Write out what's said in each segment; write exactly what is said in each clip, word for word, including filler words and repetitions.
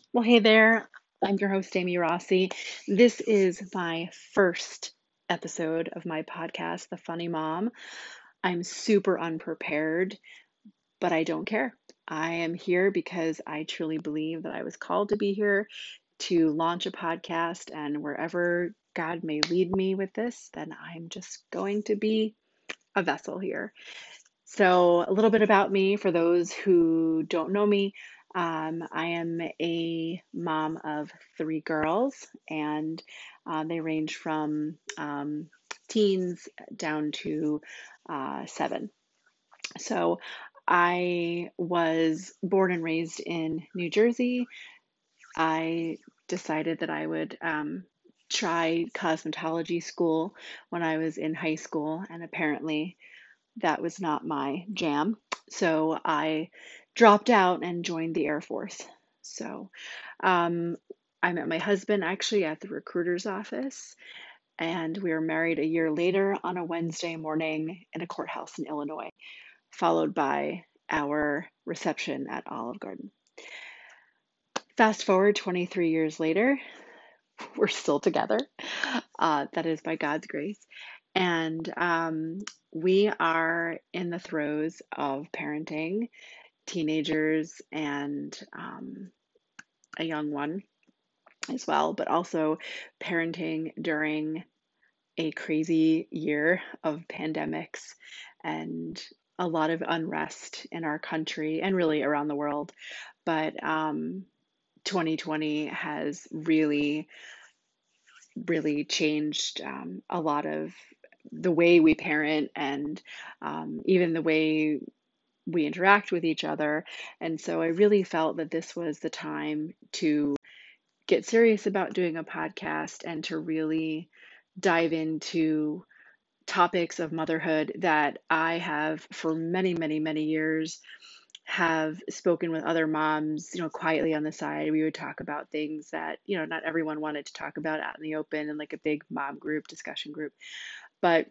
Well, hey there. I'm your host, Amy Rossi. This is my first episode of my podcast, The Funny Mom. I'm super unprepared, but I don't care. I am here because I truly believe that I was called to be here to launch a podcast, and wherever God may lead me with this, then I'm just going to be a vessel here. So, a little bit about me for those who don't know me. Um, I am a mom of three girls, and uh, they range from um, teens down to uh, seven. So, I was born and raised in New Jersey. I decided that I would um, try cosmetology school when I was in high school, and apparently that was not my jam. So I dropped out and joined the Air Force. So um, I met my husband actually at the recruiter's office, and we were married a year later on a Wednesday morning in a courthouse in Illinois, followed by our reception at Olive Garden. Fast forward twenty-three years later, we're still together. Uh, that is by God's grace. And um, we are in the throes of parenting teenagers and um, a young one as well, but also parenting during a crazy year of pandemics and a lot of unrest in our country and really around the world. But um, twenty twenty has really really changed um, a lot of the way we parent and um, even the way we interact with each other. And so I really felt that this was the time to get serious about doing a podcast and to really dive into topics of motherhood that I have for many, many, many years have spoken with other moms, you know, quietly on the side. We would talk about things that, you know, not everyone wanted to talk about out in the open in like a big mom group, discussion group. But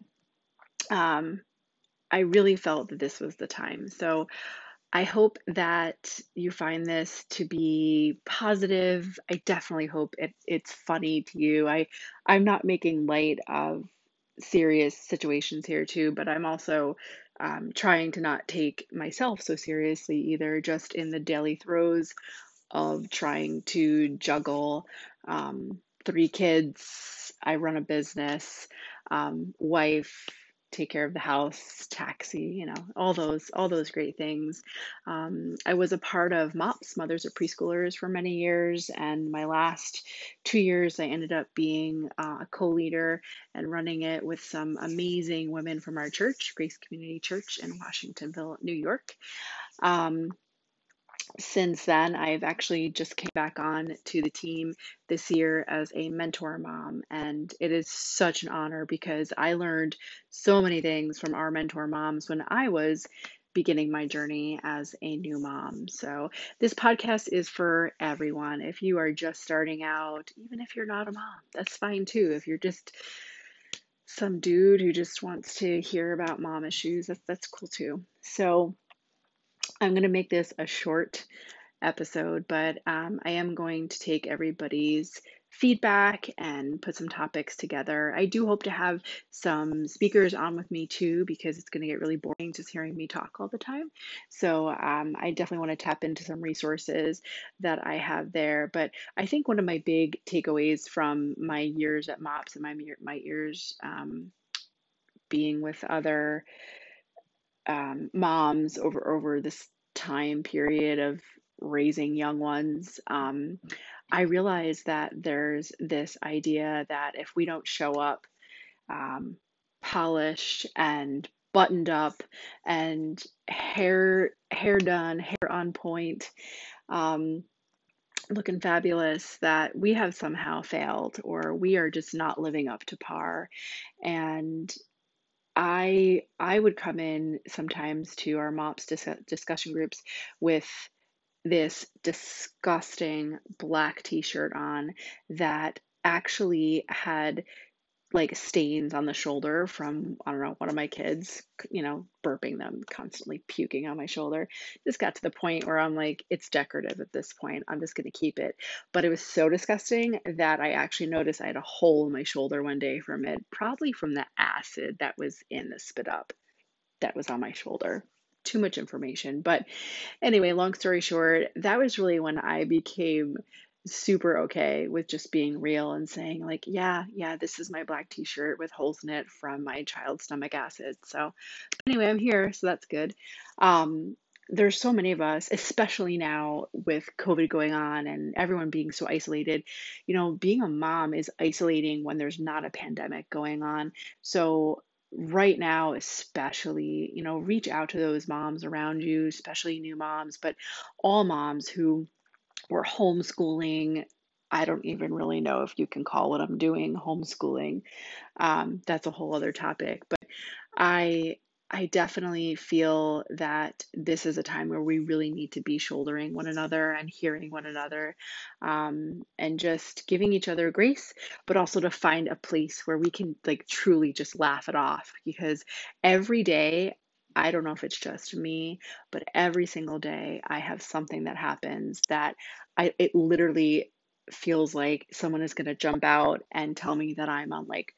um, I really felt that this was the time. So I hope that you find this to be positive. I definitely hope it, it's funny to you. I, I'm not making light of serious situations here too, but I'm also um, trying to not take myself so seriously either, just in the daily throes of trying to juggle um, three kids. I run a business, um, wife, take care of the house, taxi, you know, all those all those great things. Um, I was a part of MOPS, Mothers of Preschoolers, for many years, and my last two years, I ended up being uh, a co-leader and running it with some amazing women from our church, Grace Community Church in Washingtonville, New York. Um, since then, I've actually just came back on to the team this year as a mentor mom, and it is such an honor because I learned so many things from our mentor moms when I was beginning my journey as a new mom. So, this podcast is for everyone. If you are just starting out, even if you're not a mom, that's fine too. If you're just some dude who just wants to hear about mom issues, that's that's cool too. So, I'm going to make this a short episode, but um, I am going to take everybody's feedback and put some topics together. I do hope to have some speakers on with me too, because it's going to get really boring just hearing me talk all the time. So um, I definitely want to tap into some resources that I have there. But I think one of my big takeaways from my years at MOPS and my my years um, being with other um, moms over over this time period of raising young ones, um, I realized that there's this idea that if we don't show up um, polished and buttoned up and hair hair done, hair on point, um, looking fabulous, that we have somehow failed or we are just not living up to par. And I I would come in sometimes to our MOPS dis- discussion groups with this disgusting black t-shirt on that actually had like stains on the shoulder from, I don't know, one of my kids, you know, burping them, constantly puking on my shoulder. Just got to the point where I'm like, it's decorative at this point. I'm just going to keep it. But it was so disgusting that I actually noticed I had a hole in my shoulder one day from it, probably from the acid that was in the Spit Up that was on my shoulder. Too much information. But anyway, long story short, that was really when I became super okay with just being real and saying, like, yeah, yeah, this is my black t-shirt with holes in it from my child's stomach acid. So anyway, I'm here, so that's good. Um, there's so many of us, especially now with COVID going on and everyone being so isolated. You know, being a mom is isolating when there's not a pandemic going on. So right now, especially, you know, reach out to those moms around you, especially new moms, but all moms who were homeschooling. I don't even really know if you can call what I'm doing homeschooling. Um, that's a whole other topic. But I I definitely feel that this is a time where we really need to be shouldering one another and hearing one another, um, and just giving each other grace, but also to find a place where we can like truly just laugh it off. Because every day, I don't know if it's just me, but every single day I have something that happens that I it literally feels like someone is going to jump out and tell me that I'm on like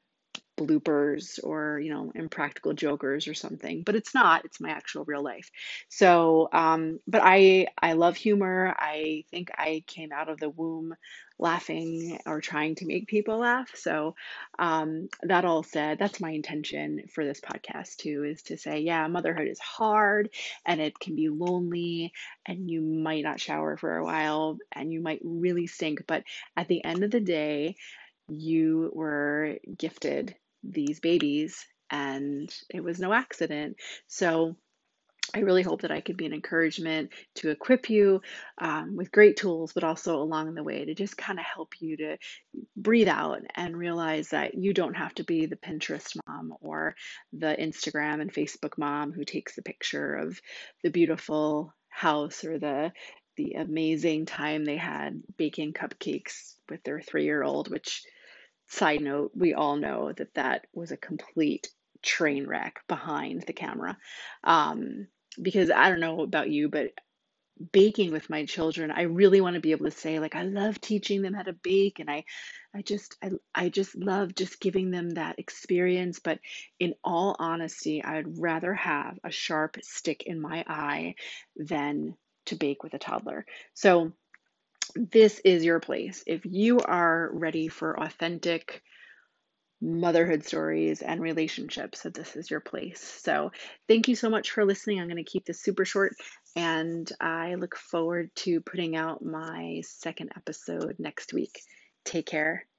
bloopers or, you know, impractical jokers or something, but it's not. It's my actual real life. So um but i i love humor. I think I came out of the womb laughing or trying to make people laugh. So um that all said, that's my intention for this podcast too, is to say, yeah, motherhood is hard and it can be lonely and you might not shower for a while and you might really stink, but at the end of the day, you were gifted these babies and it was no accident. So I really hope that I could be an encouragement to equip you um, with great tools, but also along the way to just kind of help you to breathe out and realize that you don't have to be the Pinterest mom or the Instagram and Facebook mom who takes the picture of the beautiful house or the the amazing time they had baking cupcakes with their three-year-old, which, side note, we all know that that was a complete train wreck behind the camera. Um, because I don't know about you, but baking with my children, I really want to be able to say, like, I love teaching them how to bake, and I, I just, I, I just love just giving them that experience. But in all honesty, I'd rather have a sharp stick in my eye than to bake with a toddler. So this is your place. If you are ready for authentic motherhood stories and relationships, that this is your place. So thank you so much for listening. I'm going to keep this super short and I look forward to putting out my second episode next week. Take care.